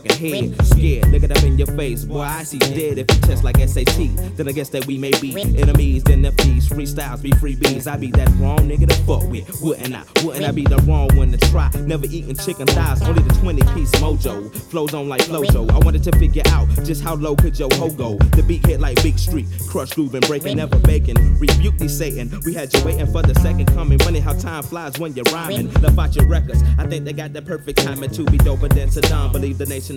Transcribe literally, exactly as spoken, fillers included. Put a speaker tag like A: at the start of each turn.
A: head, scared, looking up in your face. Boy, I see dead if you test like S A T. Then I guess that we may be enemies, then if these freestyles be freebies, I be that wrong nigga to fuck with. Wouldn't I? Wouldn't I be the wrong one to try? Never eating chicken thighs, only the twenty piece mojo. Flows on like Flojo. I wanted to figure out just how low could your hoe go. The beat hit like Big Street, crush, groove, and breaking, never baking. Rebuke these Satan. We had you waiting for the second coming. Funny how time flies when you're rhyming. Left out your records. I think they got the perfect timing to be doper than Saddam. Believe the nation